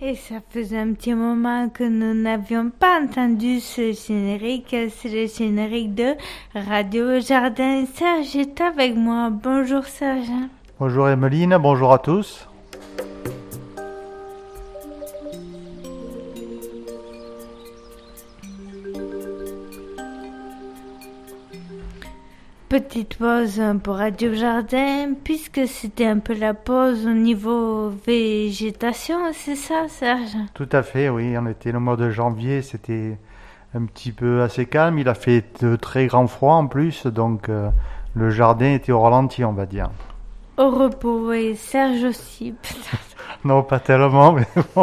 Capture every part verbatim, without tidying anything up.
Et ça faisait un petit moment que nous n'avions pas entendu ce générique. C'est le générique de Radio Jardin. Serge est avec moi. Bonjour Serge. Bonjour Emeline, bonjour à tous. Petite pause pour Radio Jardin, puisque c'était un peu la pause au niveau végétation, c'est ça Serge? Tout à fait, oui, on était le mois de janvier, c'était un petit peu assez calme, il a fait de très grand froid en plus, donc euh, le jardin était au ralenti, on va dire. Au repos, oui, Serge aussi peut-être. Non, pas tellement, mais bon.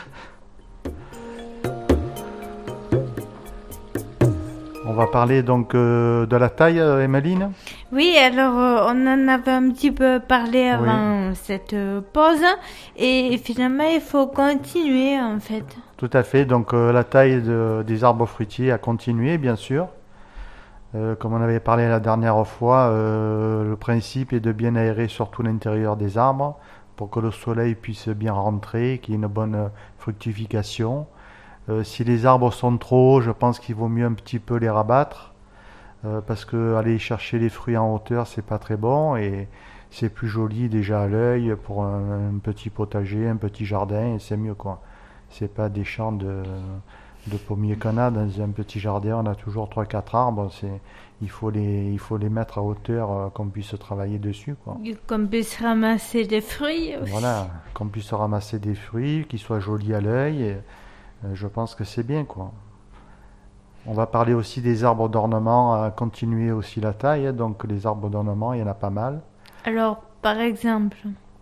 On va parler donc euh, de la taille, euh, Emeline. Oui, alors euh, on en avait un petit peu parlé avant oui. cette euh, pause et finalement il faut continuer en fait. Tout à fait, donc euh, la taille de, des arbres fruitiers a continué bien sûr. Euh, comme on avait parlé la dernière fois, euh, le principe est de bien aérer surtout l'intérieur des arbres pour que le soleil puisse bien rentrer, qu'il y ait une bonne fructification. Euh, si les arbres sont trop hauts, je pense qu'il vaut mieux un petit peu les rabattre euh, parce que aller chercher les fruits en hauteur, c'est pas très bon et c'est plus joli déjà à l'œil pour un, un petit potager, un petit jardin, et c'est mieux quoi. C'est pas des champs de, de pommiers qu'on a dans un petit jardin, on a toujours trois quatre arbres, c'est, il faut les, il faut les mettre à hauteur euh, qu'on puisse travailler dessus quoi. Qu'on puisse ramasser des fruits aussi. Voilà, qu'on puisse ramasser des fruits, qu'ils soient jolis à l'œil. Et, je pense que c'est bien quoi. On va parler aussi des arbres d'ornement, à continuer aussi la taille. Donc les arbres d'ornement, il y en a pas mal. Alors par exemple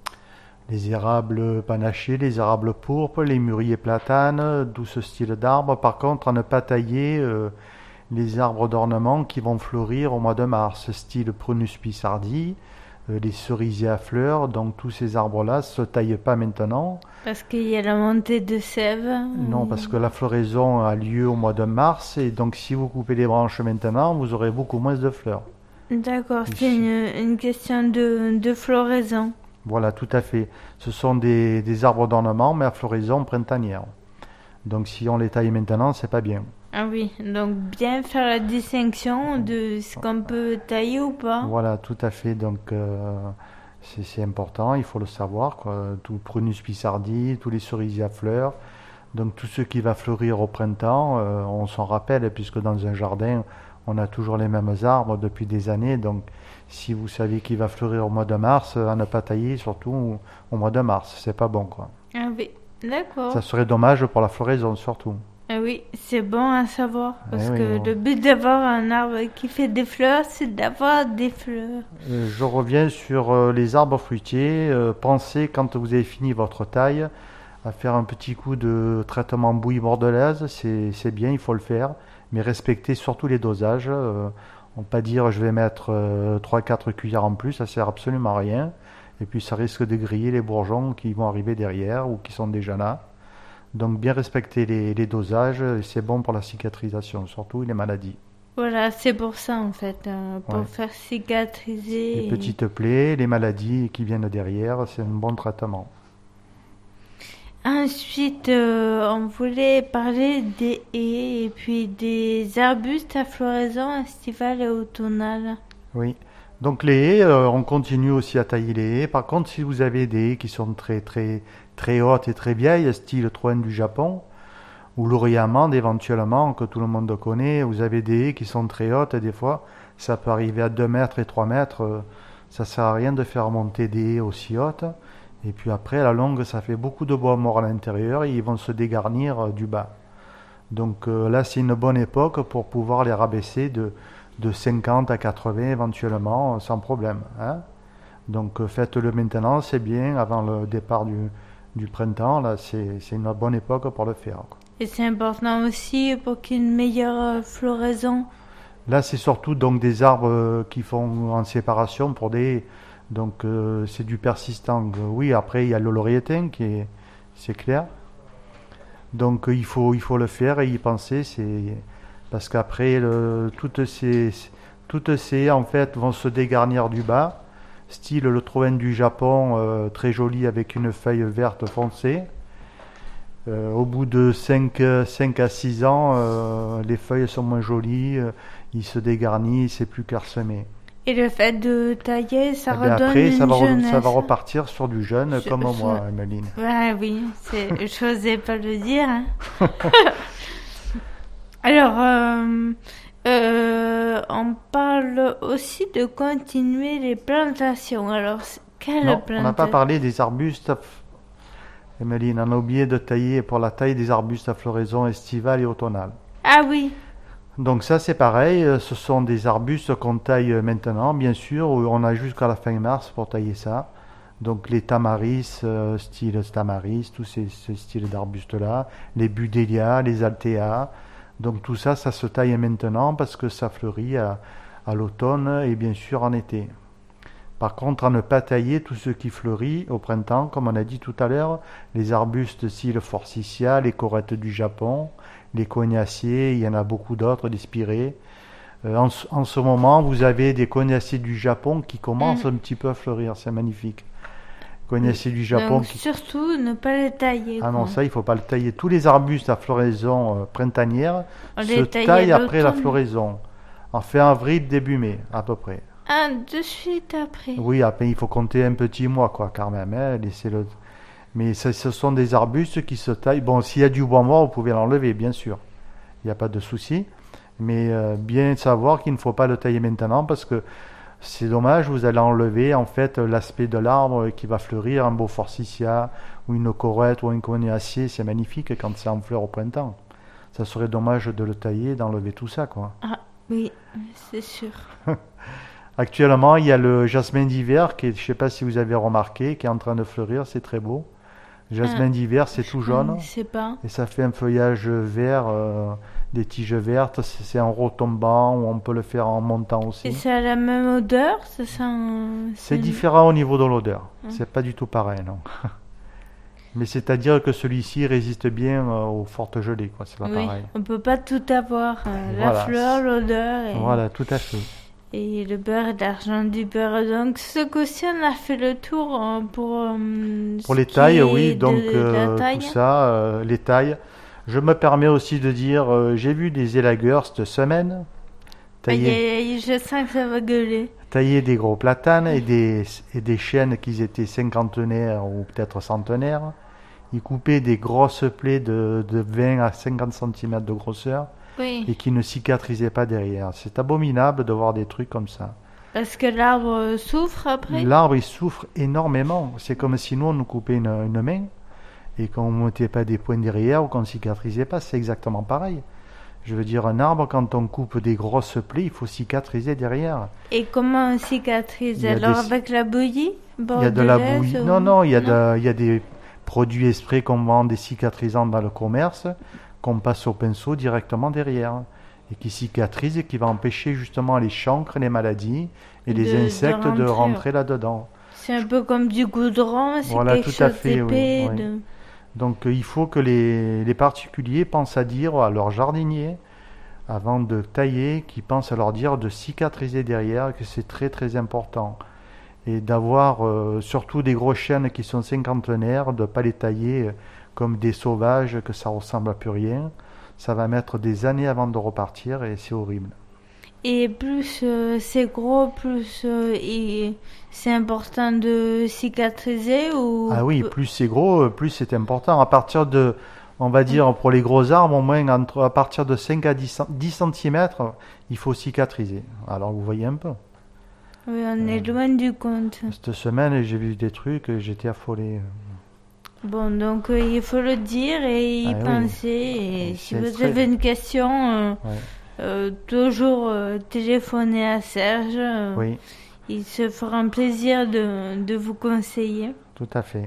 les érables panachés, les érables pourpres, les mûriers platanes, tout ce style d'arbres. Par contre, à ne pas tailler euh, les arbres d'ornement qui vont fleurir au mois de mars, style Prunus pissardi, euh, les cerisiers à fleurs. Donc tous ces arbres-là ne se taillent pas maintenant. Parce qu'il y a la montée de sève. Non, parce que la floraison a lieu au mois de mars, et donc si vous coupez les branches maintenant, vous aurez beaucoup moins de fleurs. D'accord, c'est une, une question de, de floraison. Voilà, tout à fait. Ce sont des, des arbres d'ornement, mais à floraison printanière. Donc si on les taille maintenant, c'est pas bien. Ah oui, donc bien faire la distinction de ce qu'on peut tailler ou pas. Voilà, tout à fait. Donc euh, c'est, c'est important, il faut le savoir, quoi. Tout Prunus pissardi, tous les cerisiers à fleurs, donc tout ce qui va fleurir au printemps, euh, on s'en rappelle, puisque dans un jardin, on a toujours les mêmes arbres depuis des années. Donc si vous savez qu'il va fleurir au mois de mars, à ne pas tailler, surtout au mois de mars, c'est pas bon quoi. Ah oui, d'accord. Ça serait dommage pour la floraison surtout. Ah oui, c'est bon à savoir, parce eh que oui, bon. Le but d'avoir un arbre qui fait des fleurs, c'est d'avoir des fleurs. Euh, je reviens sur euh, les arbres fruitiers. Euh, pensez, quand vous avez fini votre taille, à faire un petit coup de traitement bouillie bordelaise. C'est, c'est bien, il faut le faire, mais respectez surtout les dosages. Euh, on ne peut pas dire je vais mettre euh, trois quatre cuillères en plus, ça sert absolument à rien. Et puis ça risque de griller les bourgeons qui vont arriver derrière ou qui sont déjà là. Donc bien respecter les, les dosages, c'est bon pour la cicatrisation, surtout les maladies. Voilà, c'est pour ça en fait, euh, pour ouais. faire cicatriser. Les et... petites plaies, les maladies qui viennent derrière, c'est un bon traitement. Ensuite, euh, on voulait parler des haies et puis des arbustes à floraison estivale et automnale. Oui, donc les haies, euh, on continue aussi à tailler les haies. Par contre, si vous avez des haies qui sont très très très hautes et très vieilles, style Troène du Japon, ou laurier amande éventuellement, que tout le monde connaît, vous avez des haies qui sont très hautes et des fois, ça peut arriver à deux mètres et trois mètres. Ça sert à rien de faire monter des haies aussi hautes. Et puis après, à la longue, ça fait beaucoup de bois mort à l'intérieur et ils vont se dégarnir du bas. Donc euh, là, c'est une bonne époque pour pouvoir les rabaisser de, de cinquante à quatre-vingts éventuellement, sans problème. Hein. Donc euh, faites-le maintenant, c'est bien, avant le départ du, du printemps. Là, c'est, c'est une bonne époque pour le faire, quoi. Et c'est important aussi pour qu'il y ait une meilleure floraison. Là, c'est surtout donc des arbres qui font en séparation pour des... Donc euh, c'est du persistant. Oui, après il y a le laurier-thym qui est, c'est clair. Donc euh, il faut il faut le faire et y penser. C'est parce qu'après le, toutes ces toutes ces en fait vont se dégarnir du bas. Style le Troène du Japon, euh, très joli avec une feuille verte foncée. Euh, au bout de cinq à six ans, euh, les feuilles sont moins jolies, euh, ils se dégarnissent, c'est plus clairsemé. Et le fait de tailler, ça Eh bien, redonne après, une ça va, re- jeunesse. ça va repartir sur du jeune, Je- comme je- moi, Emeline. Ouais, oui, c'est, j'osais pas le dire. Hein. Alors, euh, euh, on parle aussi de continuer les plantations. Alors, c'est- quelle Non, on plantation? n'a pas parlé des arbustes. à f- Emeline, on a oublié de tailler pour la taille des arbustes à floraison estivale et automnale. Ah oui, Donc ça c'est pareil, euh, ce sont des arbustes qu'on taille euh, maintenant, bien sûr, où on a jusqu'à la fin mars pour tailler ça. Donc les tamaris, euh, style tamaris, tous ces, ces styles d'arbustes-là, les budélias, les altéas. Donc tout ça, ça se taille maintenant parce que ça fleurit à, à l'automne et bien sûr en été. Par contre, à ne pas tailler tout ce qui fleurit au printemps, comme on a dit tout à l'heure, les arbustes style forsythia, les corettes du Japon, les cognaciers, il y en a beaucoup d'autres, des spirées. Euh, en, ce- en ce moment, vous avez des cognaciers du Japon qui commencent Mm. un petit peu à fleurir, c'est magnifique. Cognaciers du Japon donc qui... surtout ne pas les tailler. Ah non, quoi. ça, il faut pas le tailler. Tous les arbustes à floraison euh, printanière On se les taille taillent à après la l'automne. floraison, en fin avril, début mai, à peu près. Ah, de suite après. Oui, après, il faut compter un petit mois, quoi, quand même. Hein, laissez-le. Mais ça, ce sont des arbustes qui se taillent. Bon, s'il y a du bois mort, vous pouvez l'enlever, bien sûr. Il n'y a pas de souci. Mais euh, bien savoir qu'il ne faut pas le tailler maintenant parce que c'est dommage, vous allez enlever en fait l'aspect de l'arbre qui va fleurir, un beau forsythia ou une corette ou un cognacier, c'est magnifique quand c'est en fleur au printemps. Ça serait dommage de le tailler, d'enlever tout ça, quoi. Ah oui, c'est sûr. Actuellement, il y a le jasmin d'hiver qui est, je ne sais pas si vous avez remarqué, qui est en train de fleurir, c'est très beau. Le jasmin Ah, d'hiver, c'est tout jaune. Je sais pas. Et ça fait un feuillage vert, euh, des tiges vertes. C'est c'est en retombant ou on peut le faire en montant Et aussi. ça a la même odeur, ça sent. C'est différent au niveau de l'odeur. Hum. C'est pas du tout pareil, non. Mais c'est-à-dire que celui-ci résiste bien euh, aux fortes gelées, quoi. C'est pas Oui, pareil. on peut pas tout avoir. euh, La Voilà. fleur, l'odeur et, Voilà, tout à fait. et le beurre et l'argent du beurre. Donc ce coup-ci, on a fait le tour euh, pour. euh, Pour ce les qui tailles, est oui, de donc la euh, taille. tout ça, euh, les tailles. Je me permets aussi de dire, euh, j'ai vu des élagueurs cette semaine Aïe, tailler, aïe, aïe, je sens que ça va gueuler. tailler des gros platanes et des, et des chênes qui étaient cinquantenaires ou peut-être centenaires. Ils coupaient des grosses plaies de, de vingt à cinquante centimètres de grosseur Oui, et qui ne cicatrisaient pas derrière. C'est abominable de voir des trucs comme ça. parce que l'arbre souffre après. L'arbre, il souffre énormément. C'est comme si nous, on nous coupait une, une main et qu'on ne mettait pas des points derrière ou qu'on ne cicatrisait pas. C'est exactement pareil. Je veux dire, un arbre, quand on coupe des grosses plaies, il faut cicatriser derrière. Et comment on cicatrise? Il y a Alors des- avec la bouillie Il y a de la bordelaise bouillie. ou- Non, non, il y a, de- il y a des produits esprits qu'on vend, des cicatrisants dans le commerce, qu'on passe au pinceau directement derrière et qui cicatrisent et qui va empêcher justement les chancres, les maladies et les De- de insectes de rentrer, rentrer là-dedans. C'est un peu comme du goudron, c'est Voilà, quelque tout à chose fait, oui, d'épais. oui. de- Donc euh, il faut que les, les particuliers pensent à dire à leurs jardiniers, avant de tailler, qu'ils pensent à leur dire de cicatriser derrière, que c'est très très important. Et d'avoir euh, surtout des gros chênes qui sont cinquantenaires, de ne pas les tailler euh, comme des sauvages, que ça ressemble à plus rien. Ça va mettre des années avant de repartir et c'est horrible. Et plus euh, c'est gros, plus euh, il- c'est important de cicatriser ou Ah oui, plus c'est gros, euh, plus c'est important. À partir de, on va dire pour les gros arbres, au moins entre, à partir de cinq à dix centimètres, il faut cicatriser. Alors vous voyez un peu. Oui, on est loin du compte. Cette semaine, j'ai vu des trucs, et j'étais affolé. Bon, donc euh, il faut le dire et y Ah oui. penser. Et Et si c'est vous très- avez une question, euh, Ouais. euh, toujours euh, téléphoner à Serge. euh, Oui, Il se fera un plaisir de, de vous conseiller. tout à fait.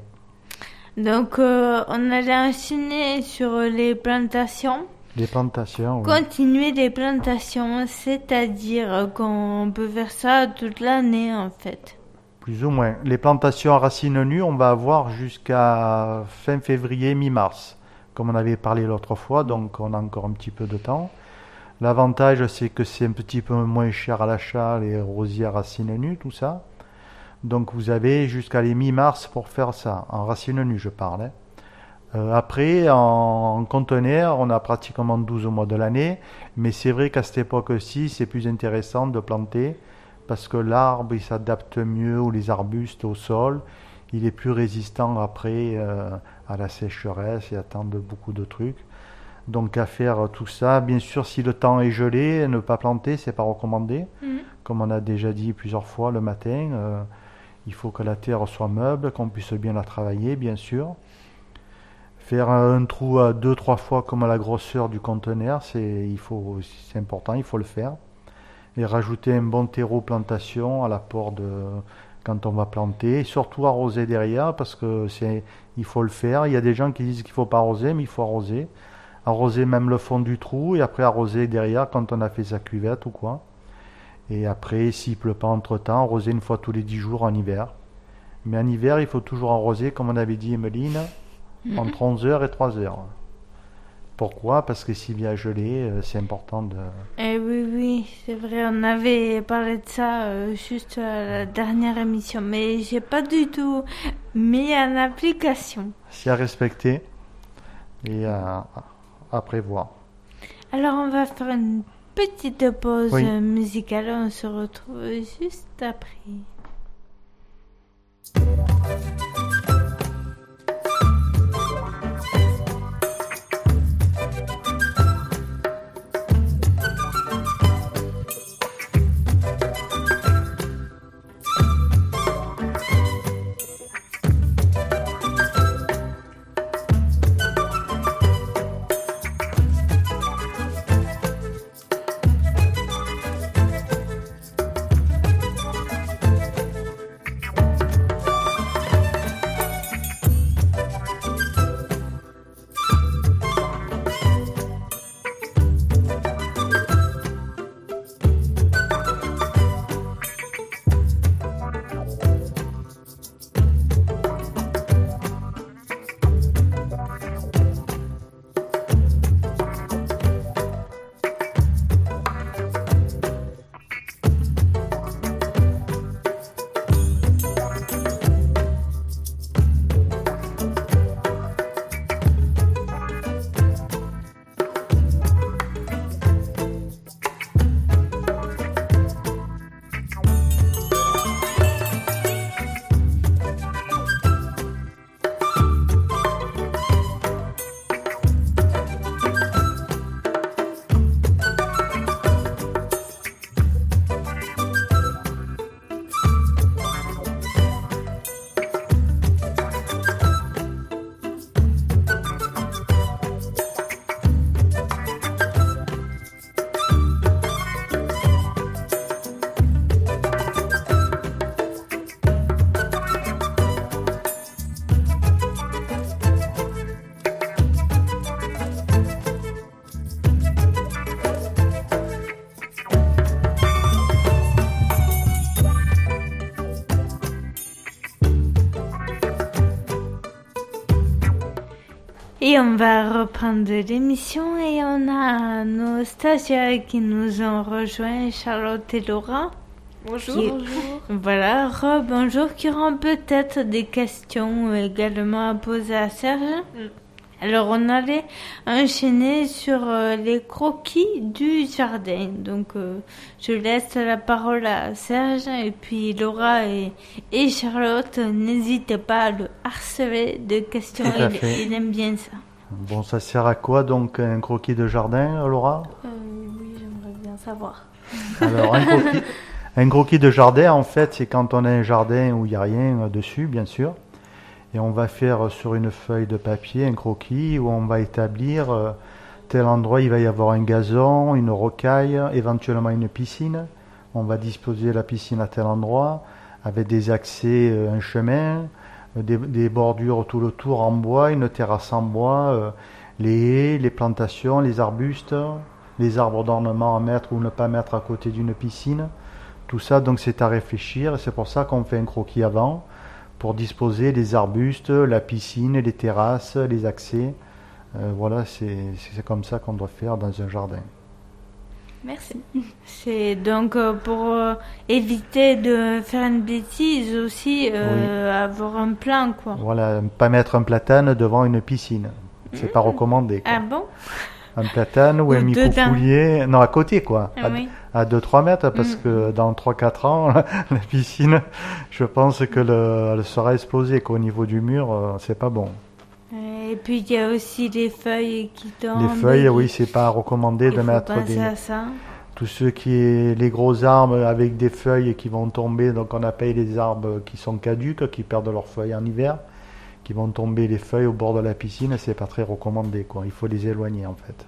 Donc, euh, on allait enchaîner sur les plantations. Les plantations, oui. Continuer les plantations, c'est-à-dire qu'on peut faire ça toute l'année en fait. Plus ou moins. Les plantations à racines nues, on va avoir jusqu'à fin février, mi-mars, comme on avait parlé l'autre fois, donc on a encore un petit peu de temps. L'avantage, c'est que c'est un petit peu moins cher à l'achat, les rosiers à racines nues, tout ça. Donc vous avez jusqu'à les mi-mars pour faire ça, en racines nues je parle. hein. Euh, après, en, en conteneur, on a pratiquement douze mois de l'année, mais c'est vrai qu'à cette époque-ci, c'est plus intéressant de planter parce que l'arbre, il s'adapte mieux, ou les arbustes au sol, il est plus résistant après euh, à la sécheresse et à tant de beaucoup de trucs. Donc à faire tout ça, bien sûr, si le temps est gelé, ne pas planter, c'est pas recommandé. Mhm. Comme on a déjà dit plusieurs fois le matin, euh, il faut que la terre soit meuble, qu'on puisse bien la travailler, bien sûr. Faire un trou à deux, trois fois comme à la grosseur du conteneur, c'est, il faut, c'est important, il faut le faire. Et rajouter un bon terreau plantation à l'apport de quand on va planter, et surtout arroser derrière parce que c'est, il faut le faire. Il y a des gens qui disent qu'il faut pas arroser, mais il faut arroser. Arroser même le fond du trou et après arroser derrière quand on a fait sa cuvette ou quoi. Et après, s'il pleut pas entre temps, arroser une fois tous les dix jours en hiver. Mais en hiver, il faut toujours arroser, comme on avait dit Emeline, Mhm. entre onze heures et trois heures. Pourquoi? Parce que s'il y a gelé, euh, c'est important de... Eh oui, oui, c'est vrai, on avait parlé de ça euh, juste à la dernière émission, mais j'ai pas du tout mis en application. C'est à respecter et à, à prévoir. Alors on va faire une petite pause Oui. euh, musicale, on se retrouve juste après. Et on va reprendre l'émission et on a nos stagiaires qui nous ont rejoints, Charlotte et Laura. Bonjour. Qui- Bonjour. Voilà, bonjour, qui auront peut-être des questions également à poser à Serge. Mm. Alors on allait enchaîner sur euh, les croquis du jardin. Donc euh, je laisse la parole à Serge et puis Laura et, et Charlotte, n'hésitez pas à le harceler de questions, Tout à il, fait. il aime bien ça. Bon, ça sert à quoi donc un croquis de jardin, Laura? Euh, oui, j'aimerais bien savoir. Alors, un croquis, un croquis de jardin, en fait, c'est quand on a un jardin où il n'y a rien euh, dessus, bien sûr. Et on va faire sur une feuille de papier un croquis où on va établir euh, tel endroit, il va y avoir un gazon, une rocaille, éventuellement une piscine. On va disposer la piscine à tel endroit, avec des accès, euh, un chemin, euh, des, des bordures tout le tour en bois, une terrasse en bois, euh, les haies, les plantations, les arbustes, les arbres d'ornement à mettre ou ne pas mettre à côté d'une piscine. Tout ça, donc, c'est à réfléchir. Et c'est pour ça qu'on fait un croquis avant, pour disposer les arbustes, la piscine, les terrasses, les accès. Euh, voilà, c'est c'est comme ça qu'on doit faire dans un jardin. Merci. C'est donc euh, pour euh, éviter de faire une bêtise aussi, euh, avoir un plan, quoi. Voilà, pas mettre un platane devant une piscine. C'est mmh. pas recommandé, quoi. Ah bon? Un platane ou, ou un microfoulier. Non, à côté, quoi. Ah, oui. À deux trois mètres, parce mmh. que dans trois quatre ans, la piscine, je pense que le, elle sera explosée, quoi. Au niveau du mur, euh, c'est pas bon. Et puis il y a aussi les feuilles qui tombent. Les feuilles, oui, c'est pas recommandé de mettre des. À ça. Tous ceux qui les gros arbres avec des feuilles qui vont tomber, donc on appelle les arbres qui sont caduques, qui perdent leurs feuilles en hiver, qui vont tomber les feuilles au bord de la piscine, c'est pas très recommandé, quoi. Il faut les éloigner en fait.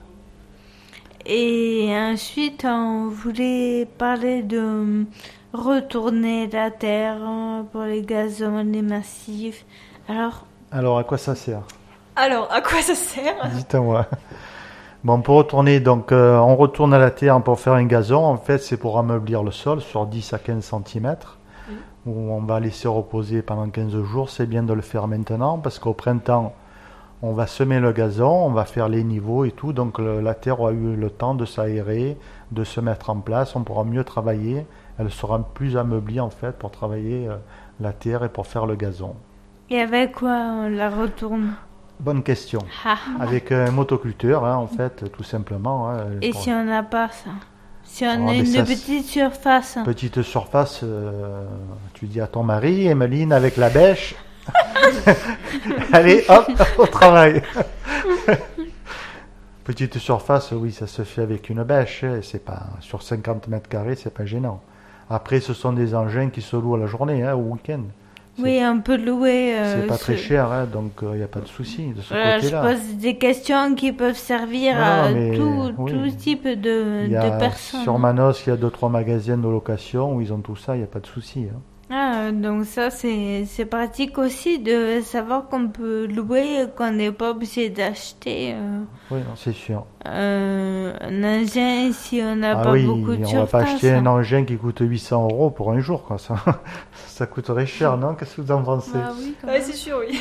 Et ensuite, on voulait parler de retourner la terre pour les gazons, les massifs. Alors. Alors, à quoi ça sert? Alors, à quoi ça sert? Dites-moi. Bon, pour retourner, donc, euh, on retourne à la terre pour faire un gazon. En fait, c'est pour ameublir le sol sur dix à quinze centimètres, mmh. où on va laisser reposer pendant quinze jours. C'est bien de le faire maintenant, parce qu'au printemps, on va semer le gazon, on va faire les niveaux et tout. Donc, le, la terre aura eu le temps de s'aérer, de se mettre en place. On pourra mieux travailler. Elle sera plus ameublie, en fait, pour travailler euh, la terre et pour faire le gazon. Et avec quoi on la retourne? Bonne question. Ah. Avec un motoculteur, hein, en fait, tout simplement. Hein, Et pour... si on n'a pas ça? Si on oh, a une ça, petite surface? Petite surface, euh, tu dis à ton mari, Emeline, avec la bêche. Allez, hop, au travail. Petite surface, oui, ça se fait avec une bêche. Et c'est pas, sur cinquante mètres carrés, c'est pas gênant. Après, ce sont des engins qui se louent à la journée, hein, au week-end. C'est, oui, on peut louer. Euh, c'est pas ce... très cher, hein, donc il euh, n'y a pas de souci de ce voilà, côté-là. Je pose des questions qui peuvent servir non, à mais, tout, oui. tout type de, il y a, de personnes. Sur Manos, il y a deux trois magasins de location où ils ont tout ça, il n'y a pas de souci. Hein. Ah, donc ça, c'est, c'est pratique aussi de savoir qu'on peut louer, qu'on n'est pas obligé d'acheter. Euh, oui, non, c'est sûr. Euh, un engin si on n'a ah pas oui, beaucoup de on surface. On va pas acheter un engin qui coûte huit cents euros pour un jour, quoi. Ça, ça coûterait cher, non? Qu'est-ce que vous en pensez? Ah oui, ouais, c'est sûr, oui.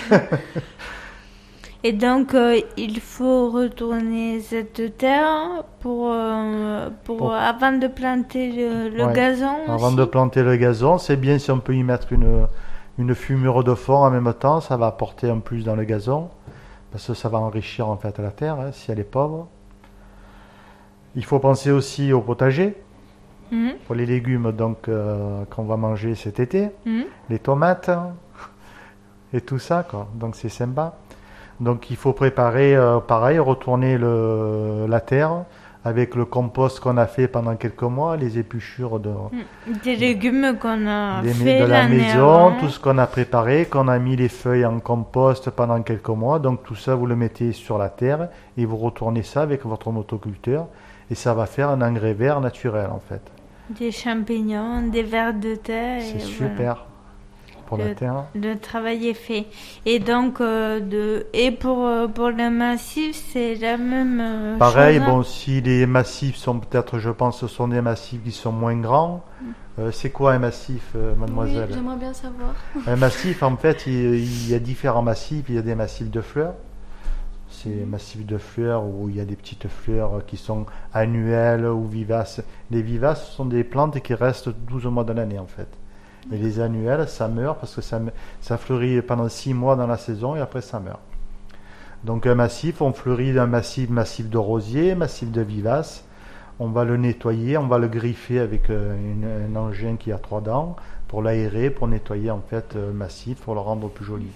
Et donc, euh, il faut retourner cette terre pour, euh, pour, pour avant de planter le, le ouais. gazon. Avant aussi. de planter le gazon, c'est bien si on peut y mettre une, une fumure de fond en même temps, ça va apporter un plus dans le gazon, parce que ça va enrichir en fait la terre, hein, si elle est pauvre. Il faut penser aussi au potager, mmh. pour les légumes donc euh, qu'on va manger cet été, mmh. les tomates et tout ça, quoi. Donc c'est sympa. Donc il faut préparer, euh, pareil, retourner le, la terre avec le compost qu'on a fait pendant quelques mois, les épluchures de, des légumes qu'on a des, fait de la maison, avant. Tout ce qu'on a préparé, qu'on a mis les feuilles en compost pendant quelques mois. Donc tout ça, vous le mettez sur la terre et vous retournez ça avec votre motoculteur et ça va faire un engrais vert naturel en fait. Des champignons, des vers de terre. C'est et super. Voilà. Pour le, la terre. Le travail est fait. Et donc, euh, de, et pour, euh, pour le massif, c'est la même euh, Pareil, chose. bon, si les massifs sont peut-être, je pense, ce sont des massifs qui sont moins grands. Mm. Euh, c'est quoi un massif, euh, mademoiselle? Oui, j'aimerais bien savoir. Un massif, en fait, il, il y a différents massifs. Il y a des massifs de fleurs. C'est mm. massifs de fleurs où il y a des petites fleurs qui sont annuelles ou vivaces. Les vivaces sont des plantes qui restent douze mois de l'année, en fait. Et les annuelles, ça meurt parce que ça, ça fleurit pendant six mois dans la saison et après ça meurt. Donc un massif, on fleurit d'un massif, massif de rosier, massif de vivaces. On va le nettoyer, on va le griffer avec une, un engin qui a trois dents pour l'aérer, pour nettoyer en fait le massif, pour le rendre plus joli.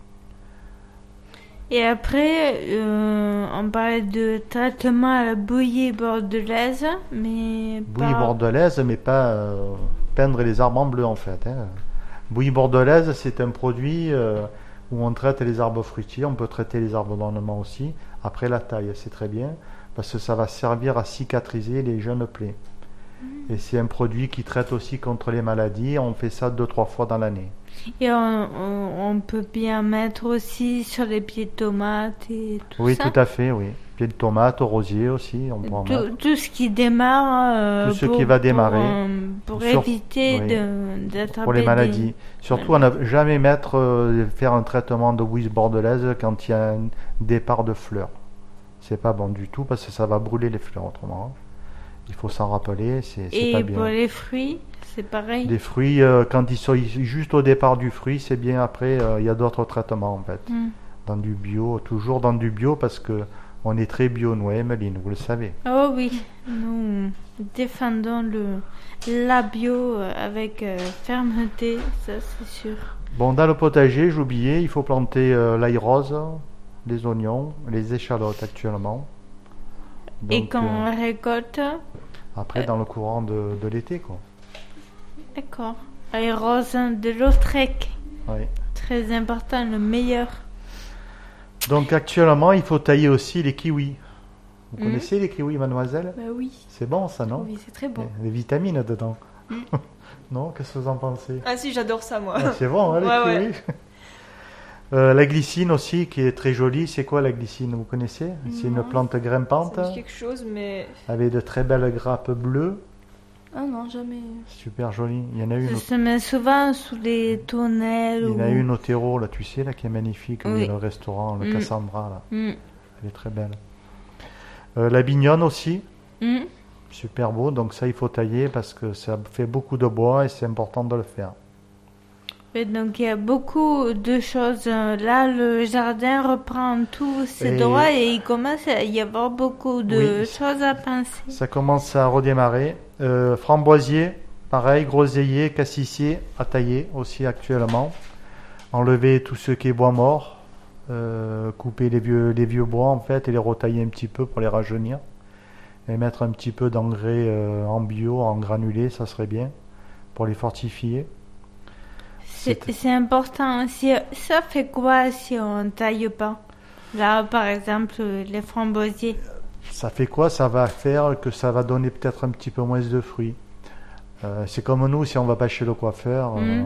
Et après, euh, on parlait de traitement à la bouillie bordelaise, mais bouillie pas... bordelaise, mais pas euh, peindre les arbres en bleu en fait. Hein. Bouillie bordelaise, c'est un produit euh, où on traite les arbres fruitiers, on peut traiter les arbres d'ornement aussi. Après la taille, c'est très bien, parce que ça va servir à cicatriser les jeunes plaies. Mmh. Et c'est un produit qui traite aussi contre les maladies, on fait ça deux, trois fois dans l'année. Et on, on, on peut bien mettre aussi sur les pieds de tomates et tout oui, ça. Oui, tout à fait, oui. Pieds de tomates, rosier aussi, on peut en tout, mettre. Tout ce qui démarre. Euh, tout ce pour, qui va démarrer. Pour, pour sur, éviter oui, de, d'attraper pour les maladies. Des... Surtout, ouais. on ne jamais mettre, euh, faire un traitement de bouillie bordelaise quand il y a un départ de fleurs. C'est pas bon du tout parce que ça va brûler les fleurs autrement. Il faut s'en rappeler, c'est, c'est Et pas bien. pour les fruits, c'est pareil. Les fruits, euh, quand ils sont juste au départ du fruit, c'est bien. Après, euh, il y a d'autres traitements en fait. Mm. Dans du bio, toujours dans du bio parce que on est très bio, nous, Emeline, vous le savez. Oh oui, nous défendons le, la bio avec euh, fermeté, ça c'est sûr. Bon, dans le potager, j'oubliais, il faut planter euh, l'ail rose, les oignons, les échalotes actuellement. Et Donc, quand euh, on récolte, après, dans le courant de, de l'été, quoi. d'accord. Et rose de l'Autrec, Ouais. très important, le meilleur. Donc, actuellement, il faut tailler aussi les kiwis. Vous Mhm. connaissez les kiwis, mademoiselle? Bah oui. C'est bon, ça, non? Oui, c'est très bon. Il y a des vitamines dedans. Non? Qu'est-ce que vous en pensez? Ah si, j'adore ça moi. Ah, c'est bon, hein, les Ouais, kiwis. Euh, la glycine aussi, qui est très jolie. C'est quoi la glycine? Vous connaissez? C'est une Non. plante grimpante Ça me dit quelque chose, mais. avec de très belles grappes bleues. Ah non, jamais. Super jolie. Il y en a une. Ça se met souvent sous les tonnelles. Il y en ou... a une au terreau, là, tu sais, là, qui est magnifique. Il y Oui. a le restaurant, le Mm. Cassandra, là. Mm. Elle est très belle. Euh, la bignonne aussi, Mm. super beau. Donc ça, il faut tailler parce que ça fait beaucoup de bois et c'est important de le faire. Et donc il y a beaucoup de choses. Là, le jardin reprend tous ses Et- droits et il commence à y avoir beaucoup de Oui. choses à penser. Ça commence à redémarrer. Euh, framboisier, pareil, groseillier, cassissier à tailler aussi actuellement. Enlever tout ce qui est bois mort. Euh, couper les vieux, les vieux bois en fait et les retailler un petit peu pour les rajeunir. Et mettre un petit peu d'engrais euh, en bio, en granulé, ça serait bien pour les fortifier. C'est C'est- c'est important. Si, ça fait quoi si on taille pas? Là, par exemple, les framboisiers. Ça fait quoi? Ça va faire que ça va donner peut-être un petit peu moins de fruits. Euh, c'est comme nous, si on va pas chez le coiffeur. euh,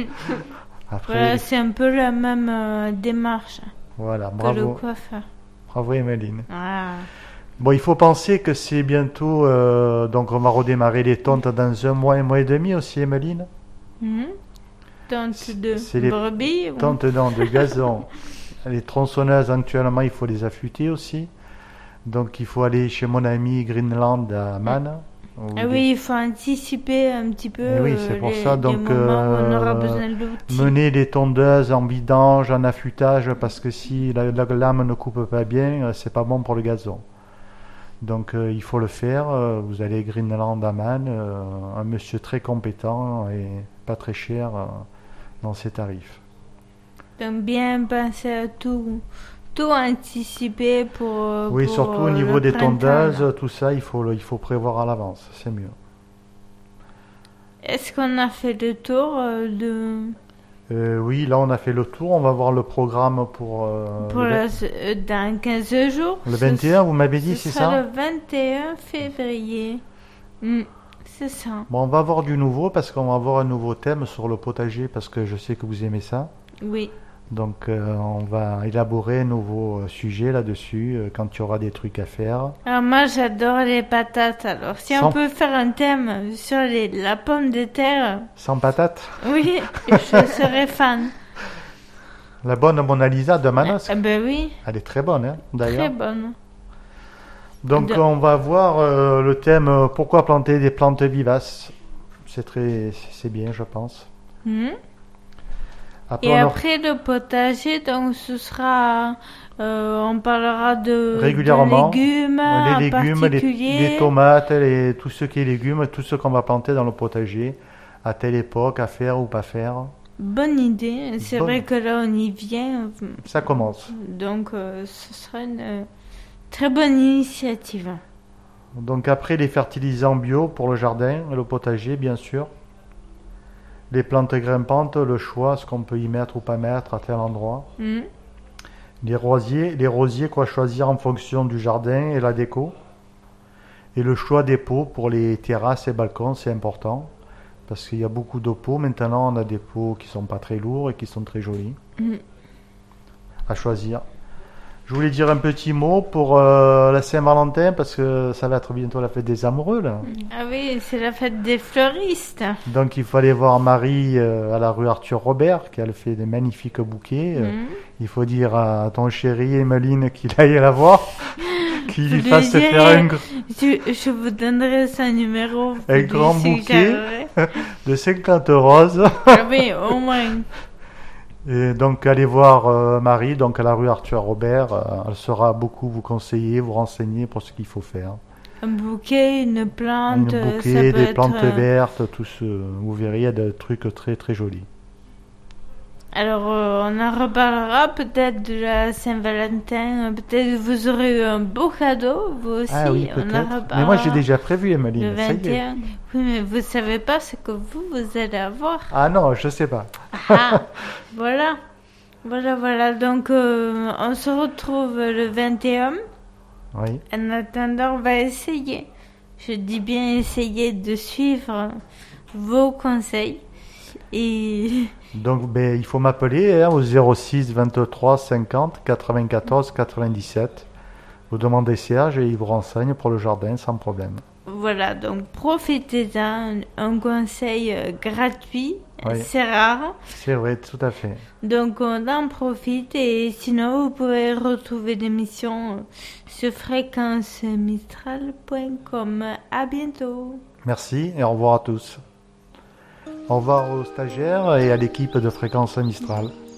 Après, Voilà, c'est un peu la même euh, démarche voilà, que le bravo, coiffeur. bravo Emeline. Ah. Bon, il faut penser que c'est bientôt, euh, donc on va redémarrer les tontes dans un mois, un mois et demi aussi, Emeline. Mhm. Tonte C'est- de c'est les brebis. ou- Tontes non, de gazon. Les tronçonneuses actuellement, il faut les affûter aussi. Donc il faut aller chez mon ami Greenland à Man. où Ah il oui, il faut anticiper un petit peu Eh oui, euh, c'est pour les, ça, les donc, moments où on aura euh, besoin de l'outil. mener les tondeuses en vidange, en affûtage, parce que si la, la lame ne coupe pas bien, euh, c'est pas bon pour le gazon. Donc euh, il faut le faire. euh, Vous allez Greenland à Man, euh, un monsieur très compétent et pas très cher euh, dans ses tarifs. Donc bien penser à tout, tout anticiper pour. euh, Oui, pour, surtout au euh, niveau le des printemps, tondeuses, là. tout ça, il faut, le- il faut prévoir à l'avance, c'est mieux. Est-ce qu'on a fait le tour euh, de Euh, oui, là on a fait le tour, on va voir le programme pour, euh, pour le, la- euh, dans quinze jours? le Ce- vingt et un, vous m'avez dit, ce c'est sera ça? le vingt et un février. Hmm, c'est ça. Bon, on va voir du nouveau parce qu'on va avoir un nouveau thème sur le potager parce que je sais que vous aimez ça. Oui. Donc euh, on va élaborer un nouveau euh, sujet là-dessus euh, quand il y aura des trucs à faire. Alors moi j'adore les patates. Alors si Sans- on peut faire un thème sur les, la pomme de terre, Sans patate, oui, je serais fan. la bonne Mona Lisa de Manosque, Ah ben oui, elle est très bonne hein, très d'ailleurs. bonne. Donc De- on va voir euh, le thème euh, pourquoi planter des plantes vivaces. C'est très, c'est bien je pense. Hmm. Après, Et on aura- après le potager, donc ce sera, euh, on parlera de, Régulièrement, de légumes, en les légumes, les, particulier. les tomates, les, tout ce qui est légumes, tout ce qu'on va planter dans le potager, à telle époque, à faire ou pas faire. Bonne idée. C'est Bonne. vrai que là on y vient, Ça commence. donc euh, ce sera une euh, très bonne initiative. Donc après les fertilisants bio pour le jardin et le potager, bien sûr. Les plantes grimpantes, le choix, ce qu'on peut y mettre ou pas mettre à tel endroit. Hmm. Les rosiers, les rosiers quoi choisir en fonction du jardin et la déco. Et le choix des pots pour les terrasses et balcons, c'est important. Parce qu'il y a beaucoup de pots. Maintenant, on a des pots qui sont pas très lourds et qui sont très jolis. Mm. À choisir. Je voulais dire un petit mot pour euh, la Saint-Valentin parce que ça va être bientôt la fête des amoureux là. Ah oui, c'est la fête des fleuristes. Donc il faut aller voir Marie euh, à la rue Arthur Robert qui elle fait des magnifiques bouquets. Euh, Hmm. Il faut dire à ton chéri Emeline qu'il aille la voir qui Vous lui lui fasse direz, faire un, gr- Je, je vous donnerai son numéro. vous un lui grand bouquet suggérerez. de cinquante roses. Ah oui, au moins. Et donc allez voir euh, Marie, donc à la rue Arthur Robert, euh, elle saura beaucoup vous conseiller, vous renseigner pour ce qu'il faut faire. Un bouquet, une Un plante, ça bouquet, peut des être, plantes euh, vertes, tout ce, vous verrez, il y a des trucs très très jolis. Alors, euh, on en reparlera peut-être de la Saint-Valentin. euh, Peut-être vous aurez eu un beau cadeau, vous aussi. Ah oui, on en peut-être. reparlera. Mais moi j'ai déjà prévu, Le Emeline, ça y est. vingt et un. Oui, mais vous savez pas ce que vous, vous allez avoir. Ah non, je sais pas. Ah, voilà. Voilà, voilà. Donc, euh, on se retrouve le vingt et un. Oui. En attendant, on va essayer. Je dis bien essayer de suivre vos conseils. Et Donc ben, il faut m'appeler hein, au zéro six vingt-trois cinquante quatre-vingt-quatorze quatre-vingt-dix-sept. Vous demandez Serge et il vous renseigne pour le jardin sans problème. voilà, donc profitez-en. Un conseil euh, gratuit, Oui. c'est rare. C'est vrai, tout à fait. Donc on en profite et sinon vous pouvez retrouver l'émission euh, sur fréquence mistral point com. À bientôt. Merci et au revoir à tous. Au revoir aux stagiaires et à l'équipe de Fréquence Mistral.